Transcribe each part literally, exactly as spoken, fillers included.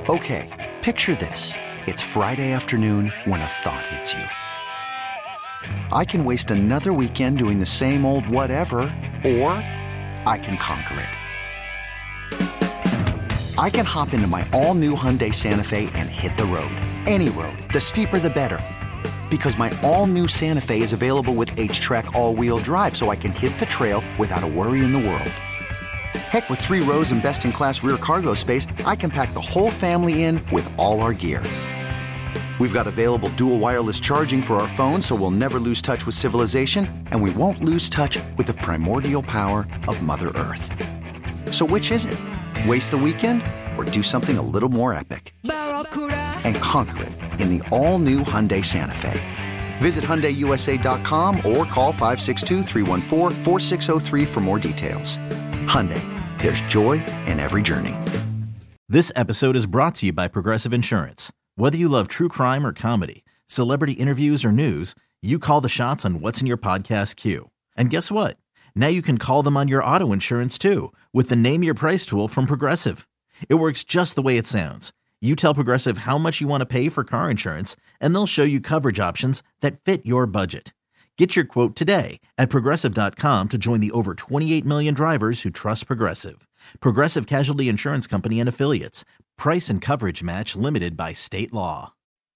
Okay, picture this. It's Friday afternoon when a thought hits you. I can waste another weekend doing the same old whatever, or I can conquer it. I can hop into my all-new Hyundai Santa Fe and hit the road. Any road. The steeper, the better. Because my all-new Santa Fe is available with H-Track all-wheel drive, so I can hit the trail without a worry in the world. Heck, with three rows and best-in-class rear cargo space, I can pack the whole family in with all our gear. We've got available dual wireless charging for our phones, so we'll never lose touch with civilization, and we won't lose touch with the primordial power of Mother Earth. So which is it? Waste the weekend or do something a little more epic? And conquer it in the all-new Hyundai Santa Fe. Visit Hyundai U S A dot com or call five six two, three one four, four six zero three for more details. Hyundai, there's joy in every journey. This episode is brought to you by Progressive Insurance. Whether you love true crime or comedy, celebrity interviews or news, you call the shots on what's in your podcast queue. And guess what? Now you can call them on your auto insurance too with the Name Your Price tool from Progressive. It works just the way it sounds. You tell Progressive how much you want to pay for car insurance, and they'll show you coverage options that fit your budget. Get your quote today at Progressive dot com to join the over twenty-eight million drivers who trust Progressive. Progressive Casualty Insurance Company and Affiliates. Price and coverage match limited by state law.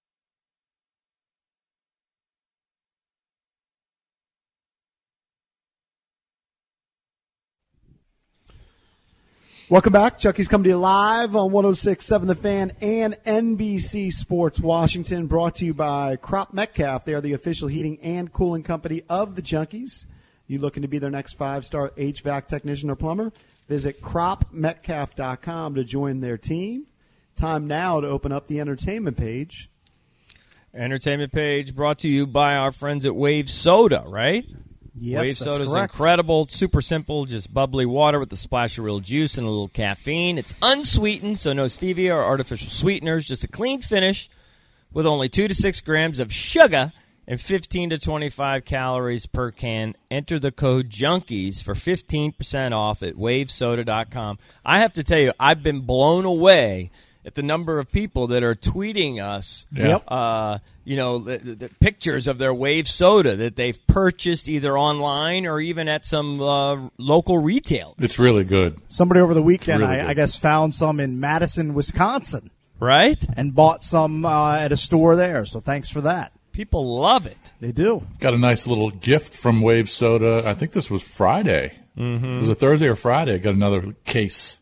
Welcome back. Chucky's coming to you live on one oh six point seven The Fan and N B C Sports Washington, brought to you by Crop Metcalf. They are the official heating and cooling company of the Junkies. You looking to be their next five-star H V A C technician or plumber? Visit crop metcalf dot com to join their team. Time now to open up the entertainment page. Entertainment page brought to you by our friends at Wave Soda, right? Yes, Wave that's Soda is correct. incredible. It's super simple, just bubbly water with a splash of real juice and a little caffeine. It's unsweetened, so no stevia or artificial sweeteners. Just a clean finish with only two to six grams of sugar and fifteen to twenty-five calories per can. Enter the code JUNKIES for fifteen percent off at wave soda dot com. I have to tell you, I've been blown away at the number of people that are tweeting us, Yep. uh, you know, the, the pictures of their Wave Soda that they've purchased either online or even at some uh, local retail. It's really good. Somebody over the weekend, really I, good. I guess, found some in Madison, Wisconsin, Right? and bought some uh, at a store there. So thanks for that. People love it. They do. Got a nice little gift from Wave Soda. I think this was Friday. Mm-hmm. Was it Thursday or Friday? I got another case.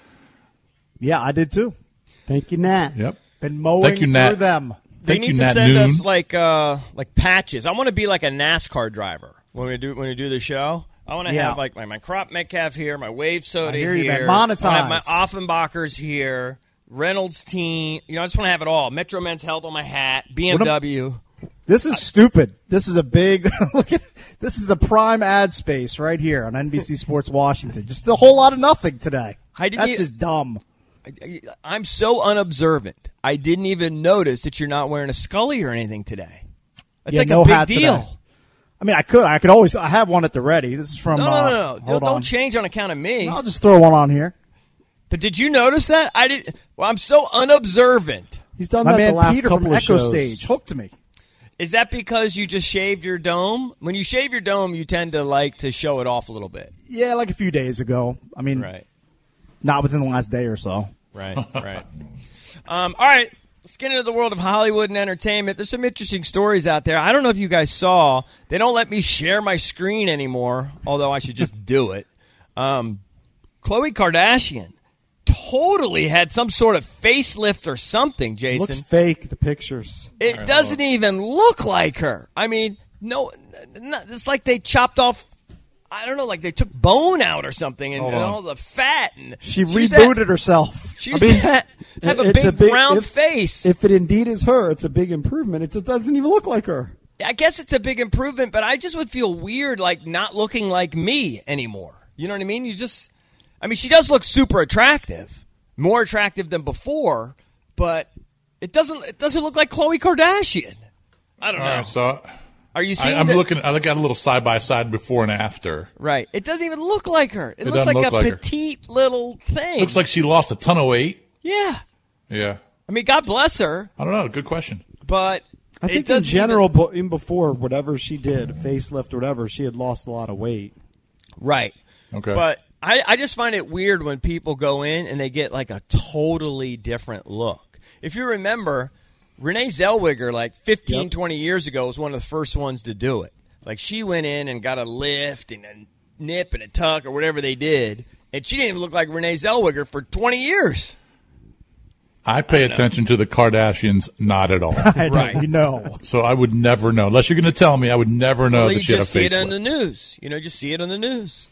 Yeah, I did too. Thank you, Nat. Yep. Been mowing Thank you, through Nat. them. They Thank need you, to Nat send Noon. us like uh, like patches. I want to be like a NASCAR driver when we do when we do the show. I want to Yeah. have like my, my Crop Metcalf here, my Wave Soda I hear you, here. man. I wanna have my Monetize. Offenbachers here, Reynolds team. You know, I just want to have it all. Metro Men's Health on my hat, B M W. This is stupid. This is a big look at. This is a prime ad space right here on N B C Sports Washington. Just a whole lot of nothing today. I didn't That's e- just dumb. I- I'm so unobservant. I didn't even notice that you're not wearing a Scully or anything today. That's Yeah, like no a big hat deal. today. I mean, I could. I could always. I have one at the ready. This is from. No, no, uh, no, no. hold Don't, on. don't change on account of me. I'll just throw one on here. But did you notice that? I did. Well, I'm so unobservant. He's done My that man the last Peter couple from of Echo shows. Stage Hooked me. Is that because you just shaved your dome? When you shave your dome, you tend to like to show it off a little bit. Yeah, like a few days ago. I mean, Right, not within the last day or so. right, right. Um, all right, let's get into the world of Hollywood and entertainment. There's some interesting stories out there. I don't know if you guys saw. They don't let me share my screen anymore, although I should just do it. Um, Khloe Kardashian totally had some sort of facelift or something, Jason. Looks fake, the pictures. It doesn't even look like her. I mean, no, n- it's like they chopped off. I don't know, like they took bone out or something, and, Hold and on. all the fat. And She used rebooted to, herself. She I used mean, to ha- have a it's big, a big- round if- face. If it indeed is her, it's a big improvement. It's, it doesn't even look like her. I guess it's a big improvement, but I just would feel weird, like not looking like me anymore. You know what I mean? You just, I mean, she does look super attractive, more attractive than before, but it doesn't. It doesn't look like Khloe Kardashian. I don't All know. right, so Are you I, seeing? I'm the- looking. I got a little side by side before and after. Right. It doesn't even look like her. It, It looks doesn't like look a like her. petite little thing. Looks like she lost a ton of weight. yeah. Yeah. I mean, God bless her, I don't know. Good question. but I it think in doesn't general, even- bo- even before whatever she did, facelift or whatever, she had lost a lot of weight. right. Okay. But I, I just find it weird when people go in and they get like a totally different look. If you remember, Renee Zellweger, like fifteen, Yep. twenty years ago, was one of the first ones to do it. Like she went in and got a lift and a nip and a tuck or whatever they did, and she didn't even look like Renee Zellweger for twenty years. I pay attention to the Kardashians, not at all. I know, Right. you know. So I would never know. Unless you're going to tell me, I would never know Well, that you she had a just see it on facelift. the news. You know, just see it on the news.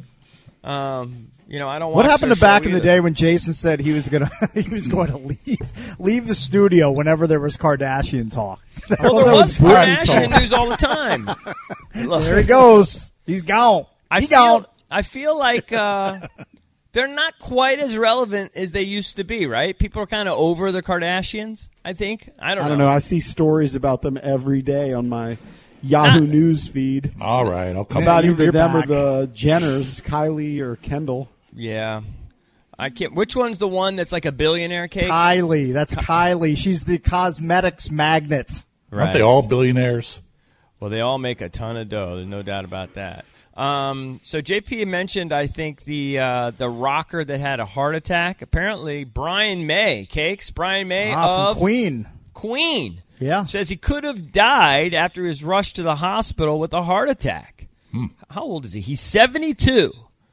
Um, you know, I don't. What watch happened their to back show in the either. day when Jason said he was gonna he was going to leave leave the studio whenever there was Kardashian talk? Well, there That was booty Kardashian talk. news all the time. Look, There he goes. He's gone. I He feel, gone. I feel like uh, they're not quite as relevant as they used to be, right? People are kind of over the Kardashians, I think. I don't, I don't know. I see stories about them every day on my Yahoo Ah. News feed All right, I'll come about back. either you're them back. or the Jenners, Kylie or Kendall. Yeah. I can't. Which one's the one that's like a billionaire cake? Kylie, that's Kylie. She's the cosmetics magnet. Aren't they all billionaires? Well, they all make a ton of dough. There's no doubt about that. Um, so J P mentioned, I think, the uh, the rocker that had a heart attack. Apparently, Brian May, Cakes, Brian May Ah, of from Queen. Queen. Yeah. Says he could have died after he was rushed to the hospital with a heart attack. Hmm. How old is he? He's seventy-two.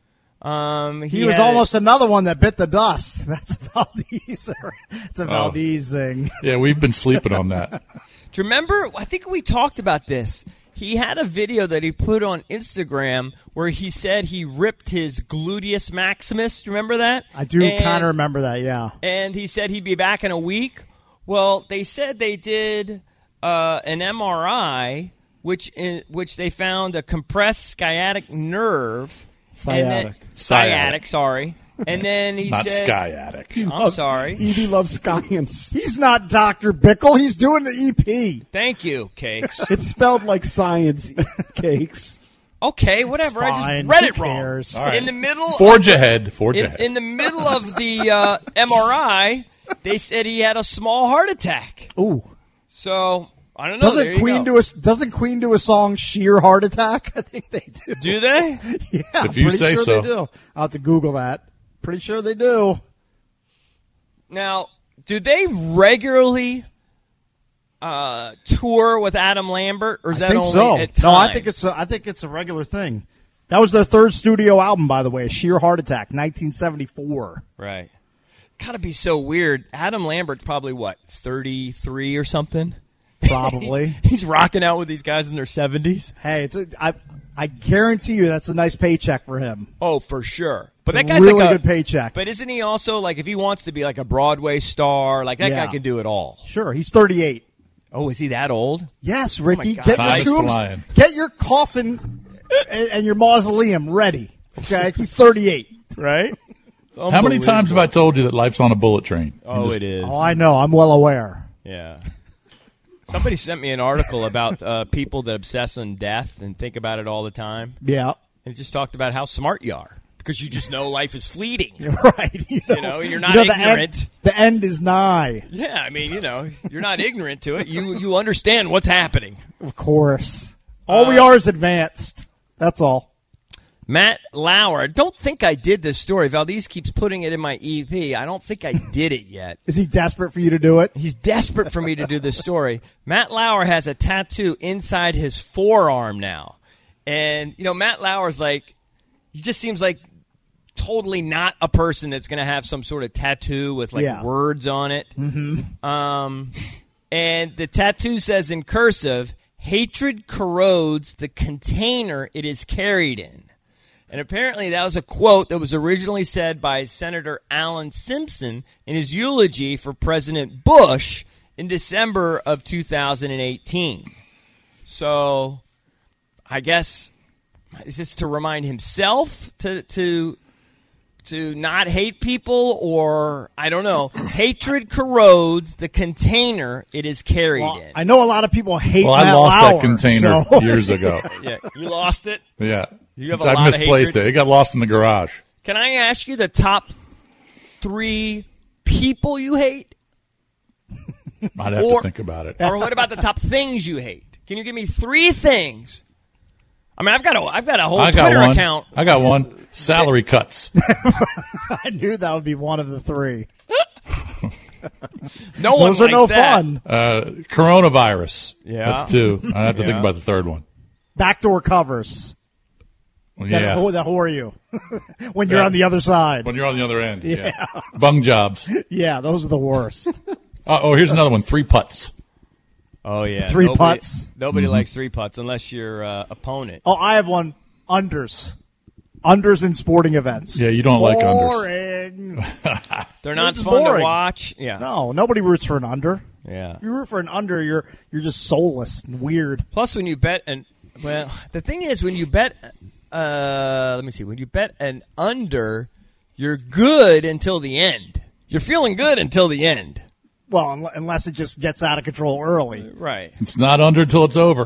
Um, he He was had- almost another one that bit the dust. That's Valdez. It's a Oh. Valdez thing. Yeah, we've been sleeping on that. Do you remember? I think we talked about this. He had a video that he put on Instagram where he said he ripped his gluteus maximus. Do you remember that? I do And- kind of remember that, yeah. And he said he'd be back in a week. Well, they said they did uh, an M R I, which in, which they found a compressed sciatic nerve. and then- Sciatic. sciatic, sorry. And then he Not said, Skyattic. I'm sorry. He loves science. He's not Doctor Bickle. He's doing the E P. Thank you, Cakes. It's spelled like science. Cakes. Okay, whatever. I fine. just read Who it wrong. cares? All right. In the middle Forge ahead. Forge in, ahead. in the middle of the uh, M R I, they said he had a small heart attack. Ooh. So I don't know. There Doesn't you Queen go. do a Doesn't Queen do a song "Sheer Heart Attack"? I think they do. Do they? Yeah, If you pretty say sure so. they do. I'll have to Google that. Pretty sure they do. Now, do they regularly uh, tour with Adam Lambert, or is that I think only so. at times? No, I think it's a, I think it's a regular thing. That was their third studio album, by the way. "Sheer Heart Attack," nineteen seventy-four. right. Gotta be so weird. Adam Lambert's probably what, thirty-three or something? Probably. he's, he's rocking out with these guys in their seventies. Hey, it's a, I I guarantee you that's a nice paycheck for him. Oh, for sure. But It's that a guy's really like a good paycheck. But isn't he also like if he wants to be like a Broadway star, like that Yeah. guy can do it all? Sure, he's thirty-eight. Oh, is he that old? Yes, Ricky, God. get Time's your tombs, flying. get your coffin and, and your mausoleum ready. Okay, he's thirty-eight. Right? How many times have I told you that life's on a bullet train? Oh, it is. Oh, I know. I'm well aware. Yeah. Somebody sent me an article about uh, people that obsess on death and think about it all the time. Yeah, And it just talked about how smart you are because you just know life is fleeting. right. You know, know, you're not the end- ignorant. The end, is nigh. Yeah, I mean, you know, you're not ignorant to it. You you understand what's happening. Of course. All we Uh, are is advanced. That's all. Matt Lauer, I don't think I did this story. Valdez keeps putting it in my E P. I don't think I did it yet. Is he desperate for you to do it? He's desperate for me to do this story. Matt Lauer has a tattoo inside his forearm now. And, you know, Matt Lauer's like, he just seems like totally not a person that's going to have some sort of tattoo with, like, Yeah. words on it. Mm-hmm. Um, and the tattoo says in cursive, "Hatred corrodes the container it is carried in." And apparently that was a quote that was originally said by Senator Alan Simpson in his eulogy for President Bush in December of two thousand eighteen. So I guess, is this to remind himself to to to not hate people, or I don't know. Hatred corrodes the container it is carried Well, in. I know a lot of people hate Well, Matt I lost Lauer, that container so- years ago. Yeah, you lost it. Yeah. You have a I lot of misplaced hatred. it. It got lost in the garage. Can I ask you the top three people you hate? I'd have Or- to think about it. Or what about the top things you hate? Can you give me three things? I mean, I've got a, I've got a whole I got Twitter one. account. I got one. Salary cuts. I knew that would be one of the three. No one Those are likes no that. fun. Uh, coronavirus. Yeah. That's two. I have to Yeah. think about the third one. Backdoor covers. Well, That, yeah. who, that whore you when you're Yeah. on the other side. When you're on the other end. Yeah. Bung jobs. Yeah, those are the worst. Uh, oh, here's another one. Three putts. Oh yeah, Three nobody, putts? Nobody Mm-hmm. likes three putts unless your uh, opponent. Oh, I have one. Unders. Unders in sporting events. Yeah, you don't like unders. Boring. They're not It's fun boring. to watch. Yeah, No, nobody roots for an under. yeah. You root for an under, you're you're just soulless and weird. Plus, when you bet and well, the thing is, when you bet, uh, let me see, when you bet an under, you're good until the end. You're feeling good until the end. Well, un- unless it just gets out of control early. Right. It's not under till it's over.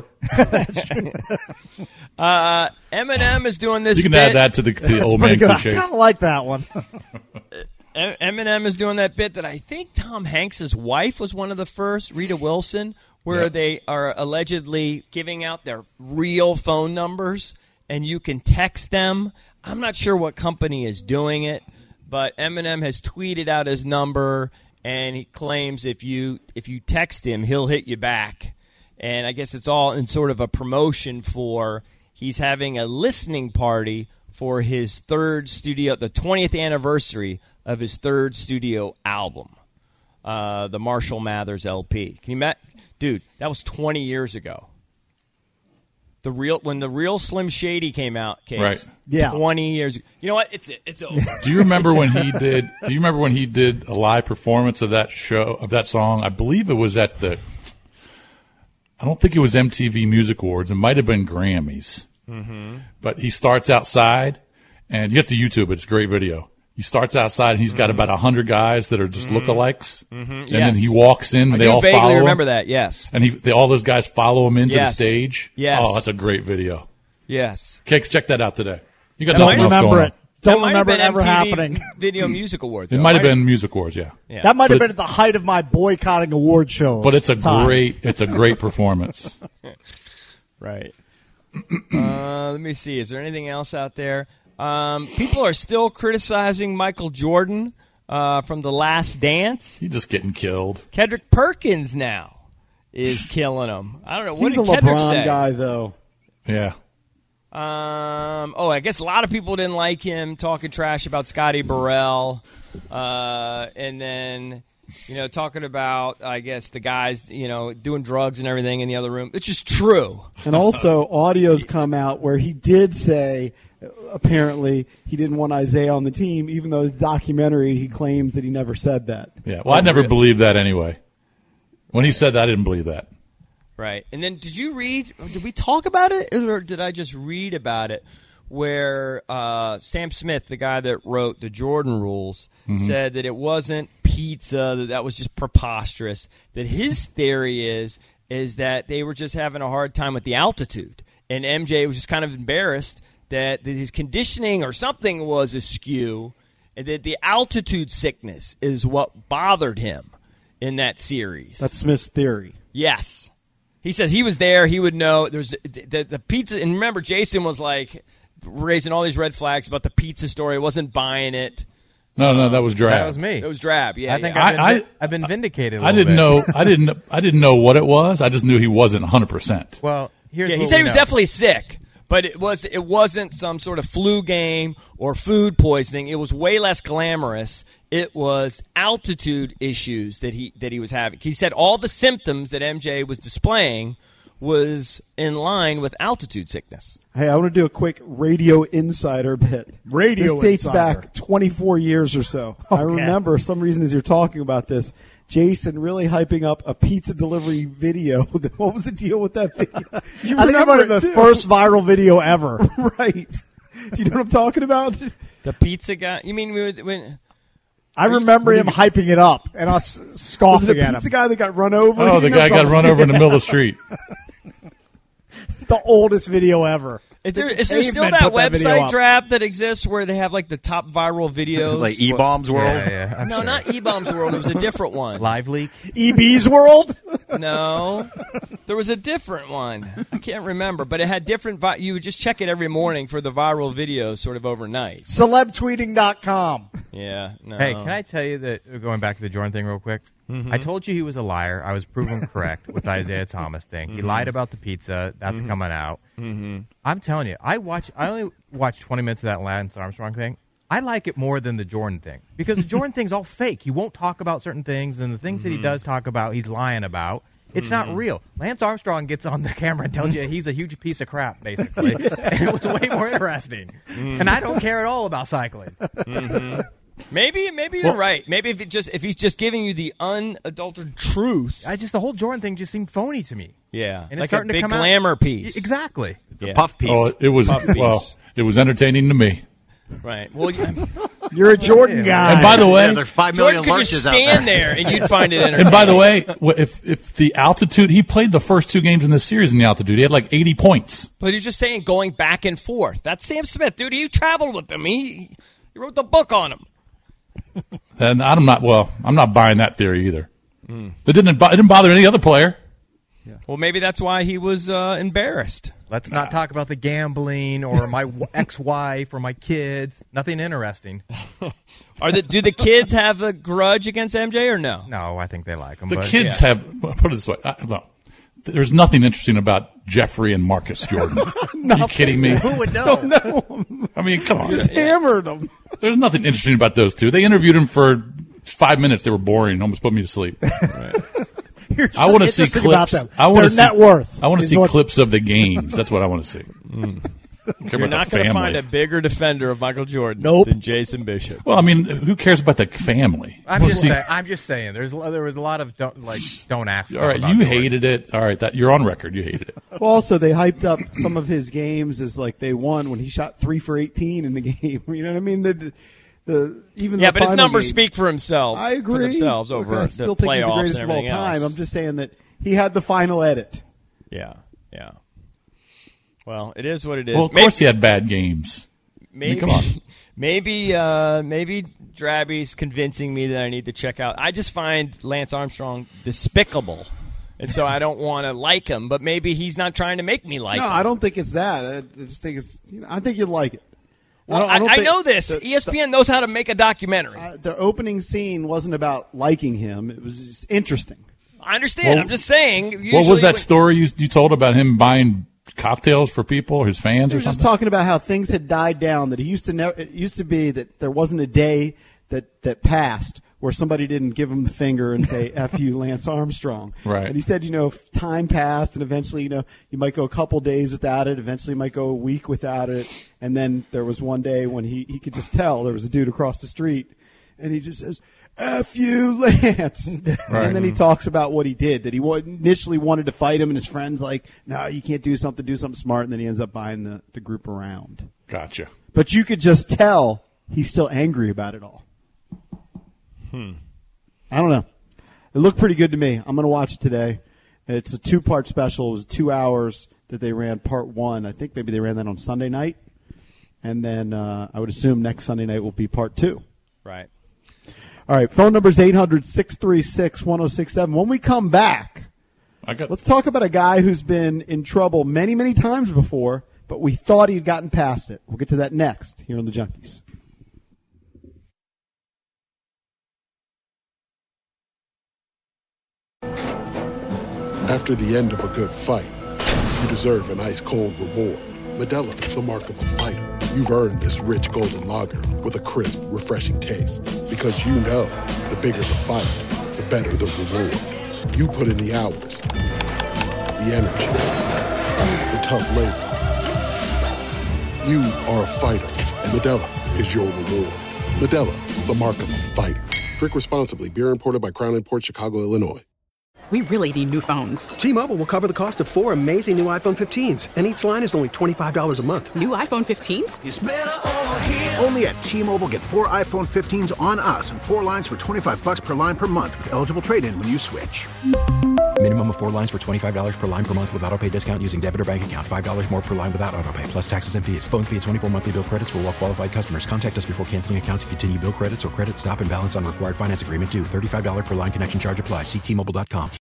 Uh, Eminem is doing this. You can bit. add that to the, to the That's old pretty man good. I cliches. kind of like that one. Em- Eminem is doing that bit that I think Tom Hanks' wife was one of the first, Rita Wilson, where Yeah. they are allegedly giving out their real phone numbers and you can text them. I'm not sure what company is doing it, but Eminem has tweeted out his number and he claims if you if you text him, he'll hit you back. And I guess it's all in sort of a promotion for he's having a listening party for his third studio, the twentieth anniversary of his third studio album, uh, the Marshall Mathers L P. Can you met, dude? That was twenty years ago. The real when the real Slim Shady came out, Case, Right. Yeah. twenty years. You know what? It's it's over. Do you remember when he did? Do you remember when he did a live performance of that show of that song? I believe it was at the. I don't think it was M T V Music Awards. It might have been Grammys. Mm-hmm. But he starts outside, and you have to YouTube it. It's a great video. He starts outside, and he's got about a hundred guys that are just lookalikes, mm-hmm. and then Yes. he walks in. I and they do all vaguely follow remember him, that. Yes, and he they, all those guys follow him into Yes. the stage. Yes. Oh, that's a great video. yes. Cakes, check that out today. You got Don't nothing else remember going it. on. That Don't might remember have it been ever M T V happening. Video Music Awards. It though, might have right? been Music Awards, yeah. Yeah. That might have But- been at the height of my boycotting award shows. But it's a time. great, it's a great performance. Right. uh, let me see. Is there anything else out there? Um, people are still criticizing Michael Jordan uh, from The Last Dance. He's just getting killed. Kendrick Perkins now is killing him. I don't know. What He's a did Kendrick LeBron say? guy, though. Yeah. Um, oh, I guess a lot of people didn't like him talking trash about Scotty Burrell. Uh, and then, you know, talking about, I guess, the guys, you know, doing drugs and everything in the other room. It's just true. And also, audio's come out where he did say, uh, apparently, he didn't want Isaiah on the team, even though the documentary, he claims that he never said that. Yeah. Well, I never believed that anyway. When he said that, I didn't believe that. Right. And then did you read, did we talk about it, or did I just read about it, where uh, Sam Smith, the guy that wrote the Jordan Rules, Mm-hmm. said that it wasn't pizza, that that was just preposterous, that his theory is is that they were just having a hard time with the altitude. And M J was just kind of embarrassed that, that his conditioning or something was askew, and that the altitude sickness is what bothered him in that series. That's Smith's theory. Yes. He says he was there. He would know. There's the, the, the pizza. And remember, Jason was like raising all these red flags about the pizza story. Wasn't buying it. No, no, that was drab. That was me. It was drab. Yeah. I think yeah. I've, been, I- vi- I've been vindicated. a I little didn't bit. know. I didn't. I didn't know what it was. I just knew he wasn't one hundred percent. Well, here's Yeah, he what said we he was know. definitely sick, but it was it wasn't some sort of flu game or food poisoning. It was way less glamorous. It was altitude issues that he that he was having. He said all the symptoms that M J was displaying was in line with altitude sickness. Hey, I want to do a quick radio insider bit. Radio This dates insider. back twenty-four years or so. I Okay. remember, some reason as you're talking about this, Jason really hyping up a pizza delivery video. What was the deal with that video? You I think about it remember the too. first viral video ever. Right. Do you know what I'm talking about? The pizza guy. You mean when? when I remember him hyping it up and us Was scoffing it a at pizza him. guy that got run over? Oh, the He guy got something. run over in the middle of the street. The oldest video ever. Is there, The is there still cavemen that put that video website up. Drap that exists where they have like the top viral videos? Like E-Bombs World? Yeah, yeah. I'm No, sure. not E-Bombs World. It was a different one. Live Leak. E B's World? No, there was a different one. I can't remember, but it had different. Vi- you would just check it every morning for the viral videos, sort of overnight. celeb tweeting dot com. Yeah. No. Hey, can I tell you that, going back to the Jordan thing real quick, Mm-hmm. I told you he was a liar. I was proven correct with the Isaiah Thomas thing. He Mm-hmm. lied about the pizza. That's coming out. Mm-hmm. I'm telling you, I watch. I only watched twenty minutes of that Lance Armstrong thing. I like it more than the Jordan thing because the Jordan thing's all fake. He won't talk about certain things, and the things Mm-hmm. that he does talk about, he's lying about. It's not real. Lance Armstrong gets on the camera and tells you he's a huge piece of crap, basically. And it was way more interesting. Mm-hmm. And I don't care at all about cycling. Maybe, maybe you're right. Maybe if it just if he's just giving you the unadulterated truth. I just the whole Jordan thing just seemed phony to me. Yeah, And it's like a starting to big come out- glamour piece. Exactly. Yeah. Puff piece. Oh, it was Puff piece. well, it was entertaining to me. Right. Well, you- You're a Jordan guy. And by the way, yeah, there's five Jordan million could just lurches out stand there. there and you'd find it entertaining. and by the way, wh- if if the altitude, he played the first two games in the series in the altitude. He had like eighty points. But he's just saying going back and forth. That's Sam Smith, dude. He traveled with them. He he wrote the book on him. And I'm not well. I'm not buying that theory either. It didn't. bo- It didn't bother any other player. Well, maybe that's why he was uh, embarrassed. Let's not talk about the gambling or my w- ex-wife or my kids. Nothing interesting. Are the do the kids have a grudge against M J or no? No, I think they like him. The but kids yeah. have. Put it this way. I, no, there's nothing interesting about Jeffrey and Marcus Jordan. Are you kidding me? Who would know? I mean, come on. Just hammered him. There's nothing interesting about those two. They interviewed him for five minutes. They were boring. Almost put me to sleep. Here's I want to see interesting about clips. them. I want Their to see net worth. I want to is see what's- clips of the games. That's what I want to see. You're not going to find a bigger defender of Michael Jordan Nope. than Jason Bishop. Well, I mean, who cares about the family? I'm We'll just see- saying. I'm just saying. There's there was a lot of don't like don't ask. All right, stuff about you Jordan. hated it. All right, that you're on record. You hated it. Well, also, they hyped up some of his games as like they won when he shot three for eighteen in the game. You know what I mean? The, the even Yeah, the but his final numbers game- speak for himself. I agree. For themselves Look, over I the still think he's the playoffs greatest and of all everything time. else. I'm just saying that he had the final edit. Yeah, yeah. Well, it is what it is. Well, of Maybe- course he had bad games. Maybe, come on. Maybe, uh, maybe Drabby's convincing me that I need to check out. I just find Lance Armstrong despicable, and so I don't want to like him. But maybe he's not trying to make me like no, him. I don't think it's that. I just think it's. You know, I think you'd like it. Well, don't- I, don't I think- know this. the- E S P N knows how to make a documentary. Uh, the opening scene wasn't about liking him. It was just interesting. I understand. Well, I'm just saying. What was usually that when- story you, you told about him buying cocktails for people, his fans, He or was just something? talking about how things had died down. That he used to know. It used to be that there wasn't a day that that passed where somebody didn't give him the finger and say "F you, Lance Armstrong." Right. And he said, you know, if time passed, and eventually, you know, you might go a couple days without it. Eventually, you might go a week without it. And then there was one day when he he could just tell there was a dude across the street, and he just says, F you, Lance. Right. And then he talks about what he did, that he wa- initially wanted to fight him, and his friend's like, no, you can't do something, do something smart. And then he ends up buying the, the group around. Gotcha. But you could just tell he's still angry about it all. Hmm. I don't know. It looked pretty good to me. I'm going to watch it today. It's a two-part special. It was two hours that they ran part one. I think maybe they ran that on Sunday night. And then uh, I would assume next Sunday night will be part two. Right. All right, phone number is eight hundred, six three six, one oh six seven. When we come back, I got. let's talk about a guy who's been in trouble many, many times before, but we thought he'd gotten past it. We'll get to that next here on the Junkies. After the end of a good fight, you deserve an ice-cold reward. Modelo is the mark of a fighter. You've earned this rich golden lager with a crisp, refreshing taste. Because you know, the bigger the fight, the better the reward. You put in the hours, the energy, the tough labor. You are a fighter, and Modelo is your reward. Modelo, the mark of a fighter. Drink responsibly. Beer imported by Crown Imports, Chicago, Illinois. We really need new phones. T-Mobile will cover the cost of four amazing new iPhone fifteens, and each line is only twenty-five dollars a month. New iPhone fifteens? It's better over here. Only at T-Mobile, get four iPhone fifteens on us and four lines for twenty-five bucks per line per month with eligible trade-in when you switch. Minimum of four lines for twenty-five dollars per line per month with autopay discount using debit or bank account. five dollars more per line without autopay, plus taxes and fees. Phone fee at twenty-four monthly bill credits for well qualified customers. Contact us before canceling account to continue bill credits or credit stop and balance on required finance agreement due. thirty-five dollars per line connection charge applies. See T Mobile dot com.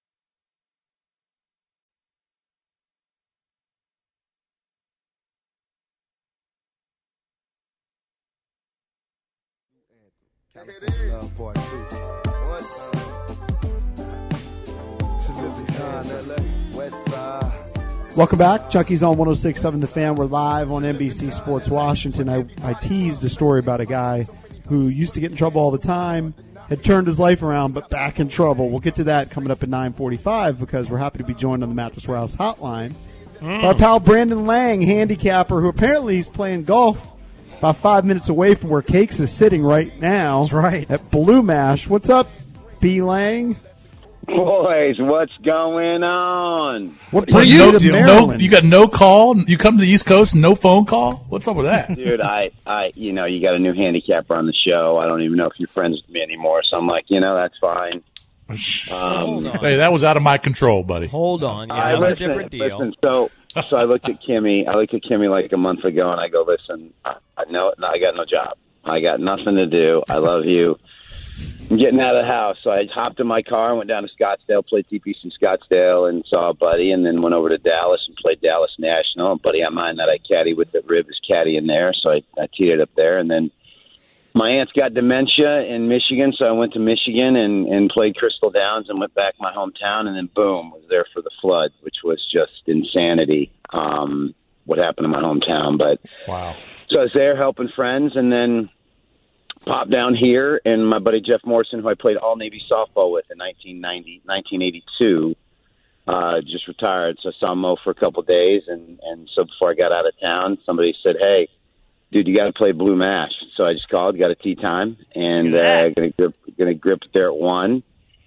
Welcome back. Junkies on one oh six point seven The Fan. We're live on N B C Sports Washington. I, I teased a story about a guy who used to get in trouble all the time, had turned his life around, but back in trouble. We'll get to that coming up at nine forty-five because we're happy to be joined on the Mattress Warehouse hotline mm. by our pal Brandon Lang, handicapper, who apparently is playing golf about five minutes away from where Cakes is sitting right now. That's right. At Blue Mash. What's up, B. Lang? Boys, what's going on? What Well, brings you, you to you, no, Maryland? you got no call? You come to the East Coast, no phone call? What's up with that? Dude, I, I, you know, you got a new handicapper on the show. I don't even know if you're friends with me anymore. So I'm like, you know, that's fine. Um, Hey, that was out of my control, buddy. Hold on. Yeah, I that was listen, a different deal. Listen, so, so I looked at Kimmy. I looked at Kimmy like a month ago, and I go, listen, I, I no, no, I got no job. I got nothing to do. I love you. I'm getting out of the house. So I hopped in my car and went down to Scottsdale, played T P C Scottsdale, and saw a buddy, and then went over to Dallas and played Dallas National. A buddy of mine that I caddy with the rib is caddy in there, so I, I teed it up there. And then my aunt's got dementia in Michigan, so I went to Michigan and, and played Crystal Downs and went back my hometown, and then boom, was there for the flood, which was just insanity, um, what happened in my hometown. But wow. So I was there helping friends, and then popped down here, and my buddy Jeff Morrison, who I played all-Navy softball with in nineteen ninety, nineteen eighty-two, uh, just retired. So I saw Mo for a couple of days, and, and so before I got out of town, somebody said, hey, dude, you got to play Blue Mash. So I just called, got a tee time, and uh, going to grip, gonna grip it there at one.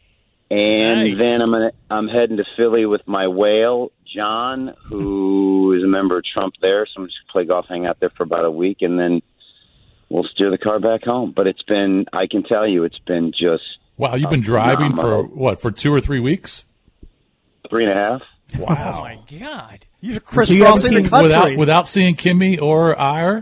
And Nice. then I'm gonna, I'm heading to Philly with my whale, John, who is a member of Trump there. So I'm just going to play golf, hang out there for about a week, and then we'll steer the car back home. But it's been, I can tell you, it's been just Wow, you've been driving for, what, for two or three weeks? three and a half. Wow. Oh, my God. You're crisscrossing the country. Without, without seeing Kimmy or Ire?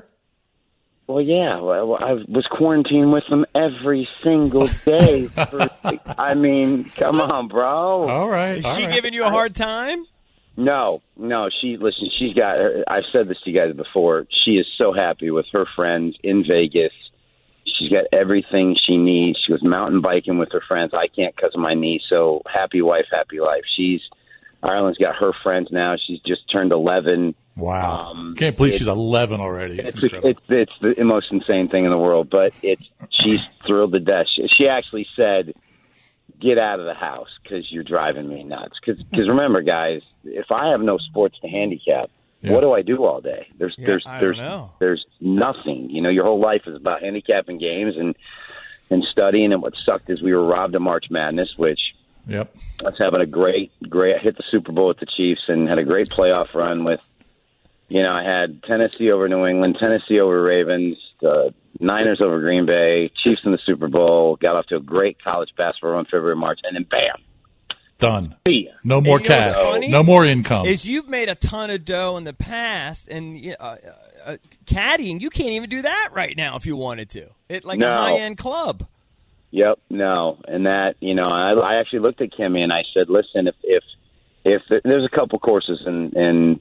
Well, yeah, well, I was quarantined with them every single day. For, I mean, come on, bro. All right. Is all she right. giving you a hard time? No, no, she, listen, she's got, her, I've said this to you guys before, she is so happy with her friends in Vegas. She's got everything she needs. She was mountain biking with her friends. I can't because of my knee, so happy wife, happy life. She's, Ireland's got her friends now. She's just turned eleven. Wow. Um, Can't believe it- she's eleven already. It's, it's it's the most insane thing in the world, but it's she's thrilled to death. She, she actually said, "Get out of the house because you're driving me nuts." Because remember, guys, if I have no sports to handicap, Yeah. what do I do all day? There's Yeah, there's I there's don't know. there's nothing. You know, your whole life is about handicapping games and and studying. And what sucked is we were robbed of March Madness, which. Yep. I was having a great, great, I hit the Super Bowl with the Chiefs and had a great playoff run with, you know, I had Tennessee over New England, Tennessee over Ravens, the Niners over Green Bay, Chiefs in the Super Bowl, got off to a great college basketball run February, March, and then bam. Done. See ya. No more And you know what's cash. funny? No more income. Is you've made a ton of dough in the past, and uh, uh, uh, caddying, you can't even do that right now if you wanted to. It like No. a high-end club. Yep, no, and that, you know, I, I actually looked at Kimmy and I said, listen, if if if there's a couple courses in in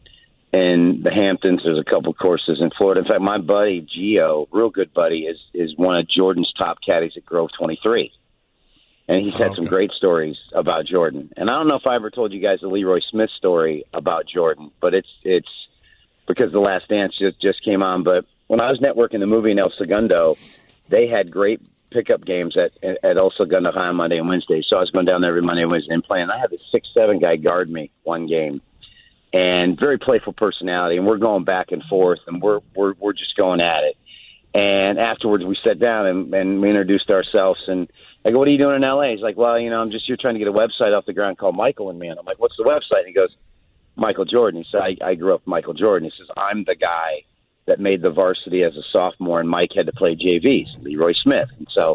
in the Hamptons, there's a couple courses in Florida. In fact, my buddy Gio, real good buddy, is is one of Jordan's top caddies at Grove twenty-three, and he's had Oh, some okay. great stories about Jordan. And I don't know if I ever told you guys the Leroy Smith story about Jordan, but it's it's because The Last Dance just just came on. But when I was networking the movie in El Segundo, they had great pickup games at at El Segundo High on Monday and Wednesday. So I was going down there every Monday and Wednesday and playing. I had this six seven guy guard me one game, and very playful personality. And we're going back and forth, and we're we're we're just going at it. And afterwards, we sat down and, and we introduced ourselves. And I go, "What are you doing in L A?" He's like, "Well, you know, I'm just here trying to get a website off the ground called Michael and Me." And I'm like, "What's the website?" And he goes, "Michael Jordan." He said, I, "I grew up with Michael Jordan." He says, "I'm the guy that made the varsity as a sophomore, and Mike had to play J Vs, Leroy Smith." And so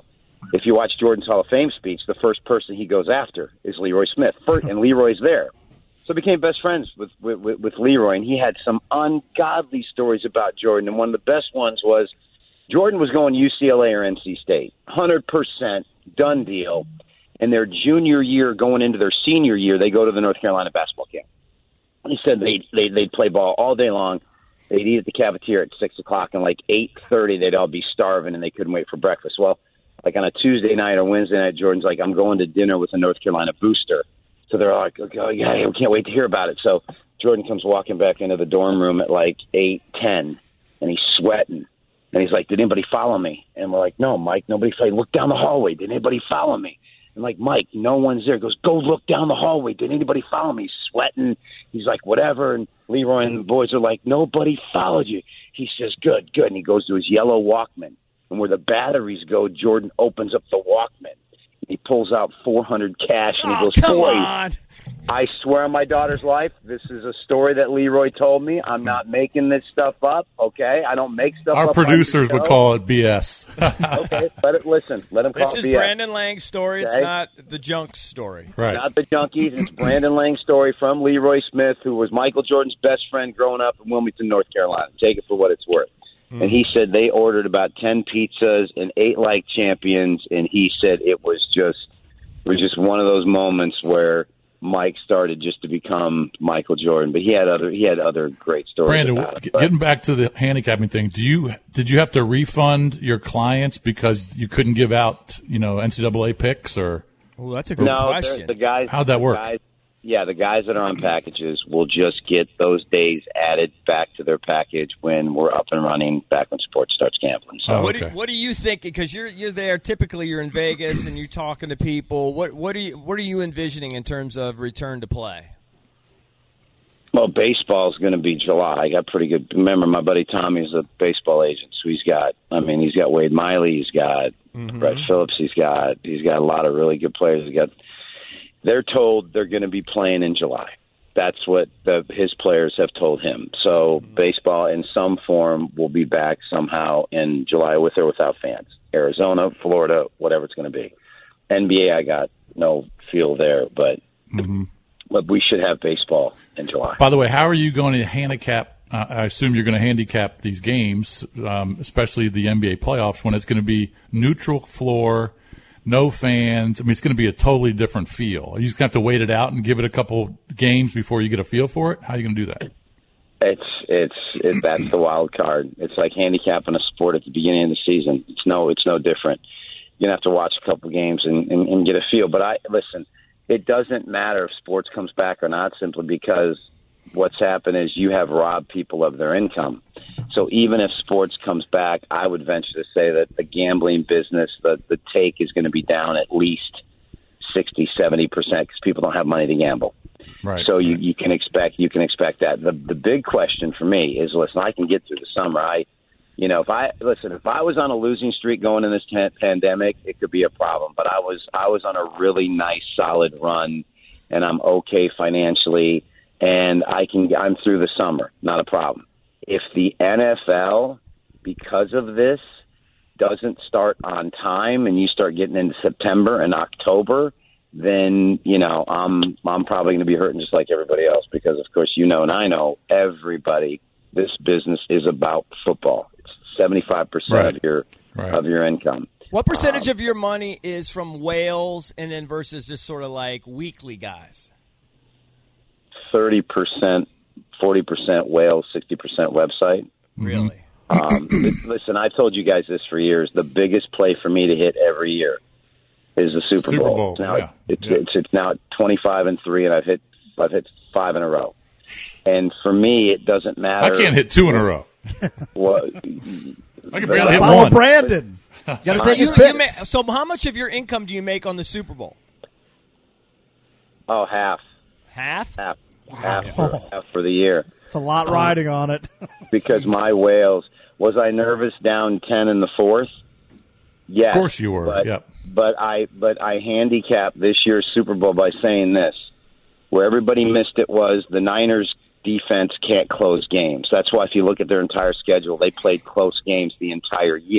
if you watch Jordan's Hall of Fame speech, the first person he goes after is Leroy Smith, first, and Leroy's there. So became best friends with, with with Leroy, and he had some ungodly stories about Jordan. And one of the best ones was Jordan was going U C L A or N C State, one hundred percent done deal. And their junior year, going into their senior year, they go to the North Carolina basketball camp. He said they they they'd play ball all day long. They'd eat at the cafeteria at six o'clock, and like eight thirty, they'd all be starving, and they couldn't wait for breakfast. Well, like on a Tuesday night or Wednesday night, Jordan's like, "I'm going to dinner with a North Carolina booster." So they're like, okay, oh, yeah, we can't wait to hear about it. So Jordan comes walking back into the dorm room at like eight ten, and he's sweating. And he's like, did anybody follow me? And we're like, no, Mike, nobody followed. Look down the hallway. Did anybody follow me? And like, Mike, no one's there. He goes, go look down the hallway. Did anybody follow me? He's sweating. He's like, whatever. And Leroy and the boys are like, nobody followed you. He says, good, good. And he goes to his yellow Walkman. And where the batteries go, Jordan opens up the Walkman. He pulls out four hundred cash, and he oh, goes, come boy, on. I swear on my daughter's life, this is a story that Leroy told me. I'm not making this stuff up, okay? I don't make stuff Our up. Our producers would call it B S. Okay, let it listen. Let him call this it is B S. Brandon Lang's story. It's okay? not the junk story. Right. Not the junkies. It's Brandon Lang's story from Leroy Smith, who was Michael Jordan's best friend growing up in Wilmington, North Carolina. Take it for what it's worth. Mm. And he said they ordered about ten pizzas and ate like champions, and he said it was just it was just one of those moments where Mike started just to become Michael Jordan, but he had other he had other great stories. Brandon, about it, getting back to the handicapping thing, do you did you have to refund your clients because you couldn't give out you know N C double A picks or? Oh, that's a good no, question. The guys, how'd that work? Guys, yeah, the guys that are on packages will just get those days added back to their package when we're up and running back when sports starts gambling. So, oh, okay. what, do, what do you think? Because you're you're there. Typically, you're in Vegas and you're talking to people. What what are you what are you envisioning in terms of return to play? Well, baseball is going to be July. I got pretty good. Remember, my buddy Tommy's a baseball agent, so he's got. I mean, he's got Wade Miley, he's got mm-hmm. Brett Phillips, he's got he's got a lot of really good players. He's got. They're told they're going to be playing in July. That's what the, his players have told him. So mm-hmm. baseball in some form will be back somehow in July with or without fans. Arizona, Florida, whatever it's going to be. N B A, I got no feel there, but mm-hmm. but we should have baseball in July. By the way, how are you going to handicap? Uh, I assume you're going to handicap these games, um, especially the N B A playoffs, when it's going to be neutral floor. No fans. I mean, it's going to be a totally different feel. You just have to wait it out and give it a couple games before you get a feel for it. How are you going to do that? It's it's it, that's the wild card. It's like handicapping a sport at the beginning of the season. It's no it's no different. You're gonna have to watch a couple games and, and, and get a feel. But I listen. It doesn't matter if sports comes back or not, simply because what's happened is you have robbed people of their income. So even if sports comes back, I would venture to say that the gambling business, the, the take is going to be down at least sixty, seventy percent because people don't have money to gamble. Right. So you, you can expect you can expect that. The the big question for me is, listen, I can get through the summer. I, you know, if I listen, if I was on a losing streak going in this t- pandemic, it could be a problem. But I was I was on a really nice, solid run, and I'm okay financially, and I can I'm through the summer, not a problem. If the N F L, because of this, doesn't start on time and you start getting into September and October, then, you know, I'm I'm probably going to be hurting just like everybody else because, of course, you know and I know everybody, this business is about football. It's seventy-five percent right. of your right. of your income. What percentage um, of your money is from whales and then versus just sort of like weekly guys? thirty percent. forty percent whales, sixty percent website. Really? Um, listen, I've told you guys this for years. The biggest play for me to hit every year is the Super, Super Bowl. Bowl. It's now, yeah. it's, yeah. it's it's now twenty-five and three, and I've hit I've hit five in a row. And for me, it doesn't matter. I can't hit two in a row. Well, I can barely hit Follow one. Brandon. Got to take his You- picks. you ma- so how much of your income do you make on the Super Bowl? oh, half, Half? half, half, for, half for the year. It's a lot riding on it. Because my whales, was I nervous down ten in the fourth? Yes. Of course you were. But, yep. but I but I handicapped this year's Super Bowl by saying this. Where everybody missed it was the Niners defense can't close games. That's why if you look at their entire schedule, they played close games the entire year.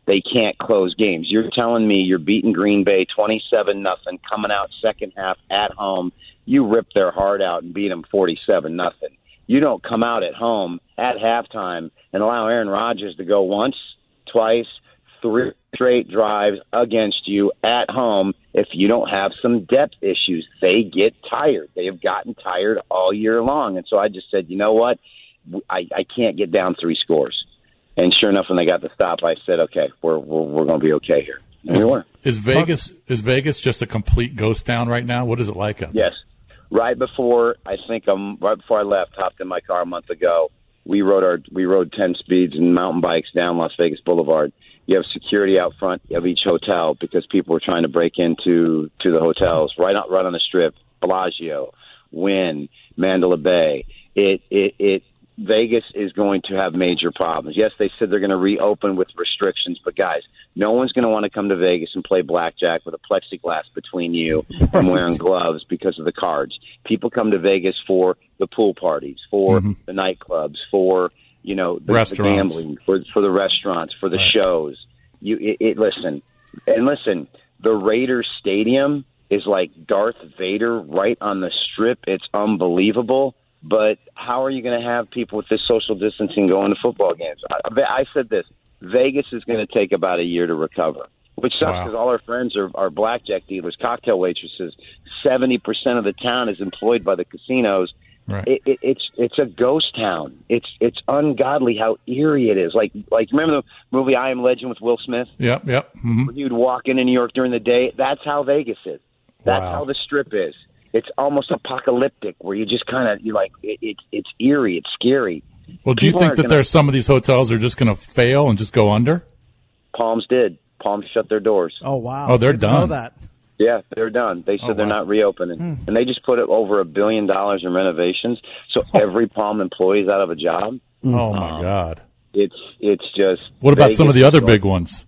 they can't close games. You're telling me you're beating Green Bay twenty-seven nothing, coming out second half at home. You rip their heart out and beat them forty-seven nothing. You don't come out at home at halftime and allow Aaron Rodgers to go once, twice, three straight drives against you at home if you don't have some depth issues. They get tired. They have gotten tired all year long. And so I just said, you know what? I, I can't get down three scores. And sure enough, when they got the stop, I said, okay, we're we're, we're going to be okay here. And we were. Is Vegas is Vegas just a complete ghost town right now? What is it like out there? Yes. Right before I think um right before I left, hopped in my car a month ago. We rode our we rode ten speeds and mountain bikes down Las Vegas Boulevard. You have security out front of each hotel because people were trying to break into to the hotels right on right on the Strip. Bellagio, Wynn, Mandalay Bay. It it it. Vegas is going to have major problems. Yes, they said they're going to reopen with restrictions, but guys, no one's going to want to come to Vegas and play blackjack with a plexiglass between you and wearing gloves because of the cards. People come to Vegas for the pool parties, for mm-hmm. the nightclubs, for you know the, the gambling, for for the restaurants, for the right. shows. You it, it listen and listen. The Raiders Stadium is like Darth Vader right on the Strip. It's unbelievable. But how are you going to have people with this social distancing going to football games? I, I said this. Vegas is going to take about a year to recover, which sucks because wow. all our friends are, are blackjack dealers, cocktail waitresses. seventy percent of the town is employed by the casinos. Right. It, it, it's it's a ghost town. It's it's ungodly how eerie it is. Like like remember the movie I Am Legend with Will Smith? Yep, yep. Mm-hmm. Where you'd walk into New York during the day. That's how Vegas is. That's wow. how the Strip is. It's almost apocalyptic, where you just kind of you like it, it. It's eerie. It's scary. Well, do you People think that gonna, there's some of these hotels are just going to fail and just go under? Palms did. Palms shut their doors. Oh wow! Oh, they're Didn't done. Know that. Yeah, they're done. They said oh, they're wow. not reopening, hmm. and they just put it over a billion dollars in renovations. So every Palm employee is out of a job. Oh my um, God! It's it's just. What about some of the other big ones?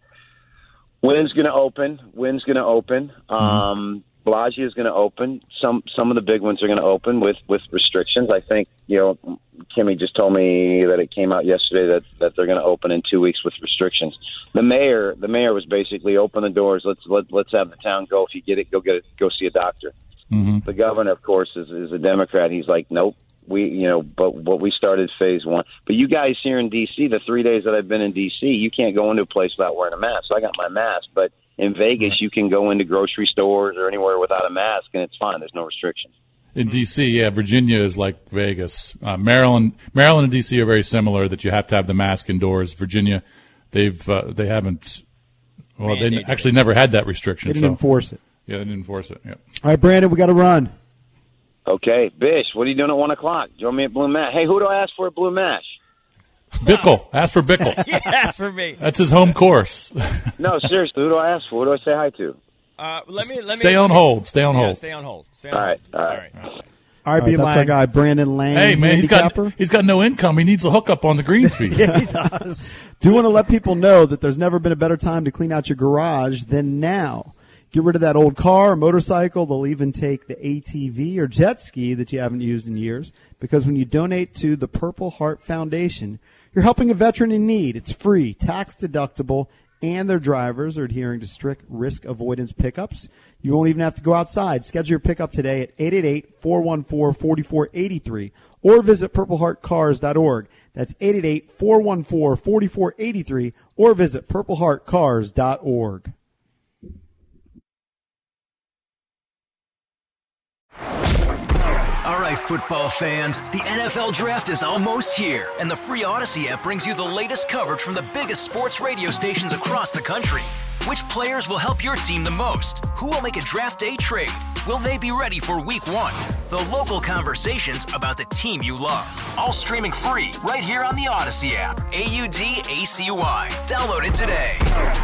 Wynn's going to open. Wynn's going to open. Mm-hmm. Um, Bellagio is going to open. Some some of the big ones are going to open with, with restrictions. I think, you know, Kimmy just told me that it came out yesterday that, that they're going to open in two weeks with restrictions. The mayor the mayor was basically open the doors. Let's let, let's have the town go. If you get it, go get it. Go see a doctor. Mm-hmm. The governor, of course, is, is a Democrat. He's like, nope. We, you know, but what we started phase one. But you guys here in D C, the three days that I've been in D C, you can't go into a place without wearing a mask. So I got my mask, but in Vegas, you can go into grocery stores or anywhere without a mask, and it's fine. There's no restrictions. In D C, yeah, Virginia is like Vegas. Uh, Maryland, Maryland and D C are very similar. That you have to have the mask indoors. Virginia, they've uh, they haven't. Well, they n- actually never had that restriction. They didn't so. enforce it. Yeah, they didn't enforce it. Yeah. All right, Brandon, we got to run. Okay, Bish, what are you doing at one o'clock? Join me at Blue Mash. Hey, who do I ask for at Blue Mash? Bickle. Ask for Bickle. Yeah, ask for me. That's his home course. No, seriously, who do I ask for? Who do I say hi to? Uh, let me let stay me, on hold. Stay on yeah, hold. Stay on hold. Stay on all right, hold. all right, all right. All right, be that's our guy, Brandon Lang. Hey, man, he's got handicapper. he's got no income. He needs a hookup on the green fee. Yeah, he does. Do want to let people know that there's never been a better time to clean out your garage than now. Get rid of that old car or motorcycle. They'll even take the A T V or jet ski that you haven't used in years. Because when you donate to the Purple Heart Foundation, you're helping a veteran in need. It's free, tax deductible, and their drivers are adhering to strict risk avoidance pickups. You won't even have to go outside. Schedule your pickup today at eight eight eight, four one four, four four eight three or visit purple heart cars dot org. That's eight eight eight, four one four, four four eight three or visit purple heart cars dot org. All right, football fans, the N F L Draft is almost here, and the free Odyssey app brings you the latest coverage from the biggest sports radio stations across the country. Which players will help your team the most? Who will make a draft day trade? Will they be ready for week one? The local conversations about the team you love. All streaming free right here on the Odyssey app. A U D A C Y. Download it today.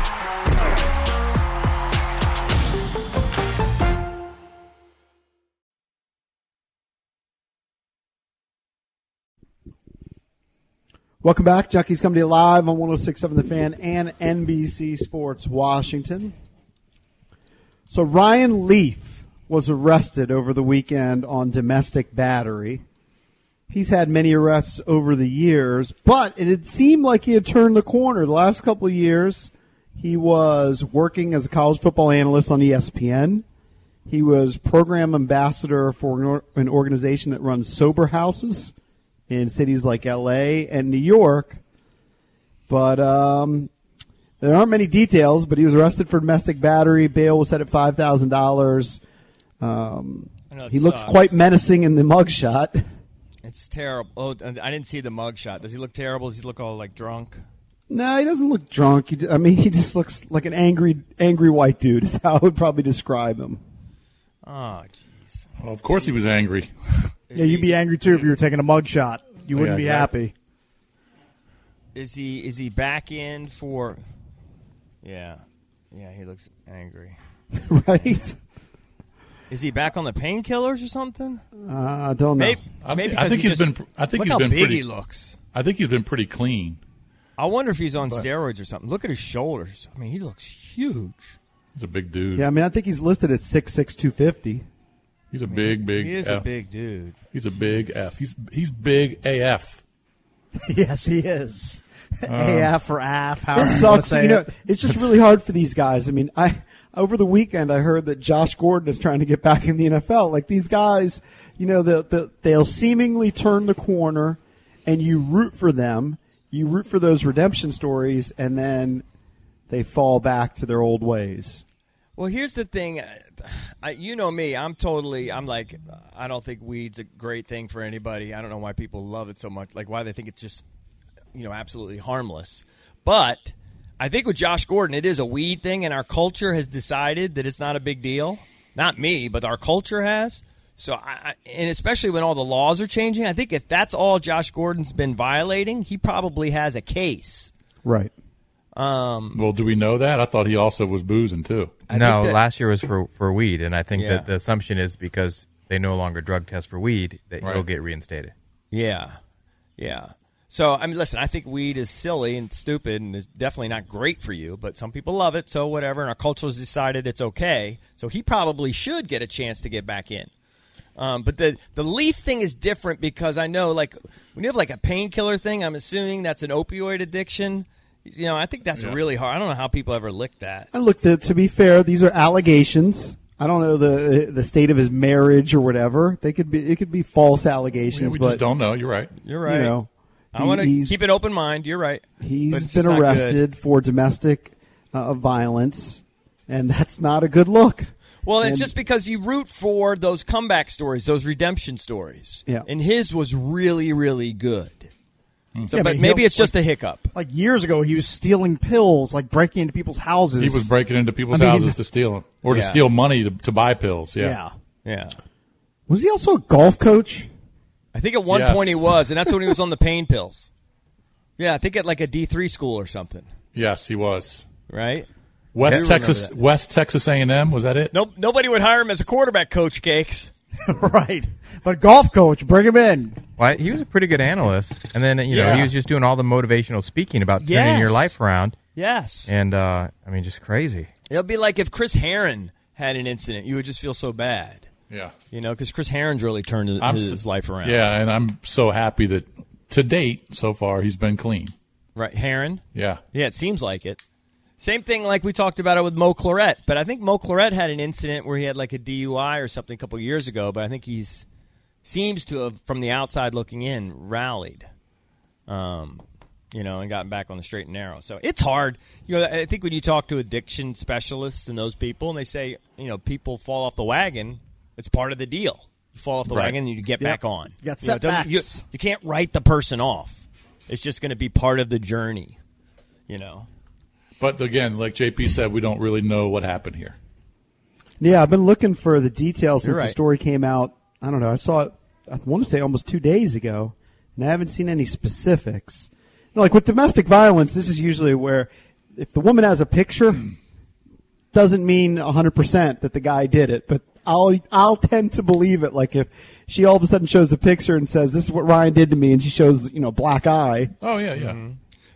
Welcome back. Junkies come to you live on one oh six point seven The Fan and N B C Sports Washington. So Ryan Leaf was arrested over the weekend on domestic battery. he's had many arrests over the years, but it had seemed like he had turned the corner. The last couple of years, he was working as a college football analyst on E S P N. He was program ambassador for an organization that runs sober houses in cities like L A and New York. But um, there aren't many details, but he was arrested for domestic battery. Bail was set at five thousand dollars. Um, he looks sucks. quite menacing in the mugshot. It's terrible. Oh, I didn't see the mugshot. Does he look terrible? Does he look all like drunk? No, he doesn't look drunk. He, I mean, he just looks like an angry, angry white dude is how I would probably describe him. Oh, jeez. Well, of course he was angry. Yeah, you'd be angry too if you were taking a mugshot. You Oh, wouldn't yeah, be exactly. happy. Is he is he back in for? Yeah, yeah, he looks angry. Right? Is he back on the painkillers or something? Uh, I don't know. Maybe, I, maybe I think he he's just- been. I think look he's how been big pretty. he looks. I think he's been pretty clean. I wonder if he's on But- steroids or something. Look at his shoulders. I mean, he looks huge. He's a big dude. Yeah, I mean, I think he's listed at six six, two fifty. He's a big, big. He is F. a big dude. He's a big F. He's he's big A F. Yes, he is. Uh, A F or A F, however It you wanna sucks. say You know, it. it's just really hard for these guys. I mean, I over the weekend I heard that Josh Gordon is trying to get back in the N F L. Like these guys, you know, the, the, they'll seemingly turn the corner, and you root for them. You root for those redemption stories, and then they fall back to their old ways. Well, here's the thing. I, you know me. I'm totally. I'm like. I don't think weed's a great thing for anybody. I don't know why people love it so much. Like why they think it's just, you know, absolutely harmless. But I think with Josh Gordon, it is a weed thing, and our culture has decided that it's not a big deal. Not me, but our culture has. So, I, and especially when all the laws are changing, I think if that's all Josh Gordon's been violating, he probably has a case. Right. Um, well, do we know that? I thought he also was boozing too. I no, think that- last year was for, for weed, and I think Yeah. that the assumption is because they no longer drug test for weed that Right. he'll get reinstated. Yeah, yeah. So, I mean, listen, I think weed is silly and stupid and is definitely not great for you, but some people love it, so whatever, and our culture has decided it's okay. So he probably should get a chance to get back in. Um, but the, the leaf thing is different because I know, like, when you have, like, a painkiller thing, I'm assuming that's an opioid addiction. You know, I think that's Yeah. really hard. I don't know how people ever licked that. And look, to, to be fair, these are allegations. I don't know the the state of his marriage or whatever. They could be it could be false Yeah, allegations, we but just don't know. You're right. You're right. you know, I he- want to he's- keep an open mind. You're right. But He's it's been just not good. arrested for domestic uh, violence, and that's not a good look. Well, it's And- just because you root for those comeback stories, those redemption stories. Yeah. And his was really, really good. So, Yeah, but but maybe he'll- it's just a hiccup. Like years ago, he was stealing pills, like breaking into people's houses. He was breaking into people's I mean, houses to steal them, or to Yeah. steal money to, to buy pills. Yeah. Yeah. Yeah. Was he also a golf coach? I think at one Yes. point he was, and that's when he was on the pain pills. Yeah, I think at like a D three school or something, Yes, he was. right? West I do remember Texas, that. West Texas A and M. Was that it? Nope, nobody would hire him as a quarterback coach, Cakes. Right. But golf coach, bring him in. Well, he was a pretty good analyst, and then you know Yeah. he was just doing all the motivational speaking about turning Yes. your life around, Yes. and uh, I mean, just crazy. It'll be like if Chris Herron had an incident, you would just feel so bad. Yeah. You know, because Chris Herron's really turned his, I'm his s- life around. Yeah, and I'm so happy that to date, so far, he's been clean. Right, Herron? Yeah. Yeah, it seems like it. Same thing like we talked about it with Mo Claret, but I think Mo Claret had an incident where he had like a D U I or something a couple of years ago, but I think he's seems to have, from the outside looking in, rallied, um, you know, and gotten back on the straight and narrow. So it's hard. You know, I think when you talk to addiction specialists and those people, and they say, you know, people fall off the wagon, it's part of the deal. You fall off the Right. wagon and you get Yep. back on. You got know, it doesn't- you, setbacks. you can't write the person off. It's just going to be part of the journey, you know. But again, like J P said, we don't really know what happened here. Yeah, I've been looking for the details since You're right. the story came out. I don't know. I saw it, I want to say almost two days ago, and I haven't seen any specifics. You know, like with domestic violence, this is usually where if the woman has a picture, doesn't mean one hundred percent that the guy did it, but I'll I'll tend to believe it. Like if she all of a sudden shows a picture and says, "This is what Ryan did to me," and she shows, you know, black eye. Oh yeah, yeah. Mm-hmm.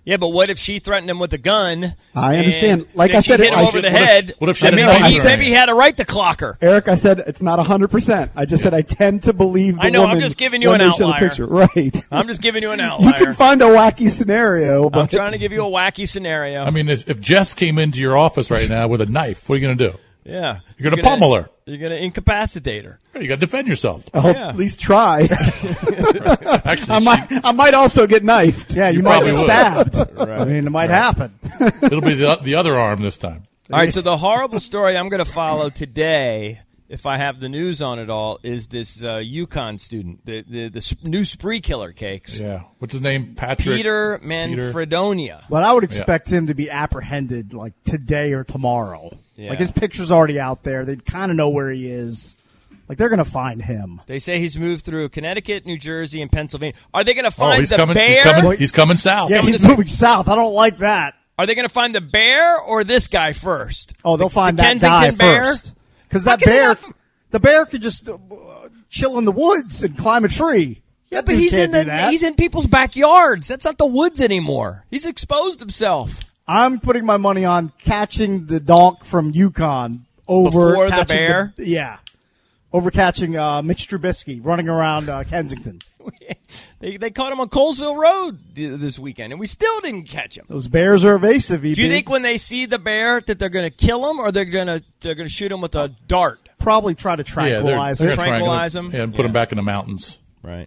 Yeah, but what if she threatened him with a gun? I understand. and Like then I she said, hit him I over said- the what if- head. what if she and had a maybe, knife he, in her maybe he had a right to clock her. Eric, I said it's not one hundred percent. I just said I tend to believe the I know, I'm woman just giving you when an they show the outlier. picture. Right. I'm just giving you an You outlier. can find a wacky scenario, but I'm trying to give you a wacky scenario. I mean, if, if Jess came into your office right now with a knife, what are you going to do? yeah, You're going to pummel her. You're going to incapacitate her. You got to defend yourself. I'll Yeah. at least try. Actually, I might, I might also get knifed. Yeah, you, You might probably get would. stabbed. I mean, it might happen. she- it'll be the, the other arm this time. All right, so the horrible story I'm going to follow today, if I have the news on it all, is this uh, UConn student, the, the, the sp- new spree killer cakes. Yeah. What's his name? Patrick? Peter Peter. Manfredonia. But I would expect him to be apprehended like today or tomorrow. Yeah. Like his picture's already out there. They kind of know where he is. Like they're going to find him. They say he's moved through Connecticut, New Jersey, and Pennsylvania. Are they going to Oh, find he's the coming, bear? he's coming. He's coming south. Yeah, he's moving south. I don't like that. Are they going to find the bear or this guy first? Oh, they'll find the that Kensington guy bear? first. Because How that can they bear, not f- the bear could just uh, chill in the woods and climb a tree. Yeah, That but dude he's can't in do the that. he's in people's backyards. That's not the woods anymore. He's exposed himself. I'm putting my money on catching the donk from UConn over Before the catching bear? yeah, over catching uh, Mitch Trubisky running around uh, Kensington. They they caught him on Colesville Road th- this weekend, and we still didn't catch him. Those bears are evasive. E B. Do you think when they see the bear that they're going to kill him, or they're going to they're going to shoot him with a dart? Probably try to Yeah, tranquilize they're, it. they're Tranquilize trying him? to, and put Yeah. him back in the mountains. Right.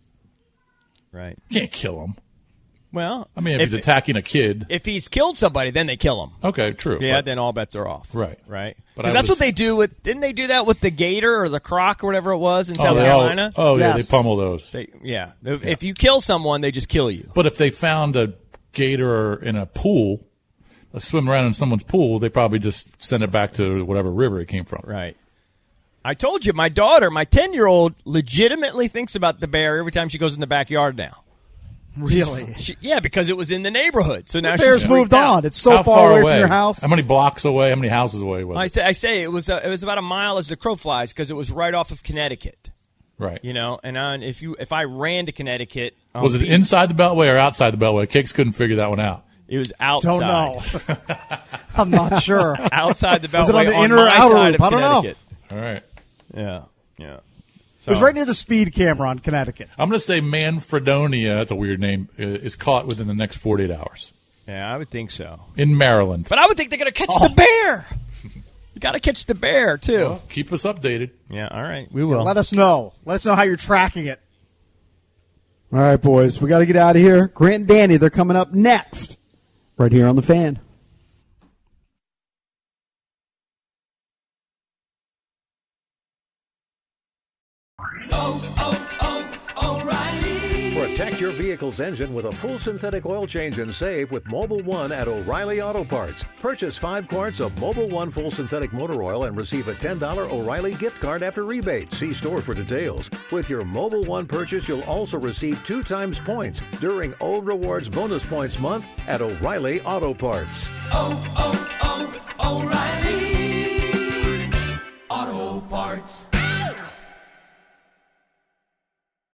Right. Can't kill him. Well, I mean, if, he's attacking a kid. if he's killed somebody, then they kill him. Okay, true. Yeah, but- then all bets are off. Right. Right. But Because I that's was- what they do with. Didn't they do that with the gator or the croc or whatever it was in South oh, they all- Carolina? oh, yeah, Yes. they pummel those. They, yeah. If, if you kill someone, they just kill you. But if they found a gator in a pool, a swim around in someone's pool, they probably just send it back to whatever river it came from. Right. I told you, my daughter, my ten-year-old, legitimately thinks about the bear every time she goes in the backyard now. Really? She, yeah, because it was in the neighborhood. So now The bear's she's moved freaked out. on. It's so How far, far away, away from your house. How many blocks away? How many houses away was I it? say, I say it was uh, it was about a mile as the crow flies because it was right off of Connecticut. Right. You know, and on, if you if I ran to Connecticut, on Was it Beach, inside the Beltway or outside the Beltway? Cakes couldn't figure that one out. It was outside. Don't know. I'm not sure. Outside the Beltway Was it on the inner my or outer side loop? of I don't know. Connecticut. All right. Yeah, yeah. It was right near the speed camera on Connecticut. I'm going to say Manfredonia, that's a weird name, uh, is caught within the next forty-eight hours Yeah, I would think so. in Maryland. But I would think they're going to catch the bear. You got to catch the bear too. Well, keep us updated. Yeah, all right, we will. Let us know. Let us know how you're tracking it. All right, boys, we got to get out of here. Grant and Danny, they're coming up next, right here on the Fan. Protect your vehicle's engine with a full synthetic oil change and save with Mobile One at O'Reilly Auto Parts. Purchase five quarts of Mobile One full synthetic motor oil and receive a ten dollars O'Reilly gift card after rebate. See store for details. With your Mobile One purchase, you'll also receive two times points during O Rewards Bonus Points Month at O'Reilly Auto Parts. Oh, oh, oh, O'Reilly.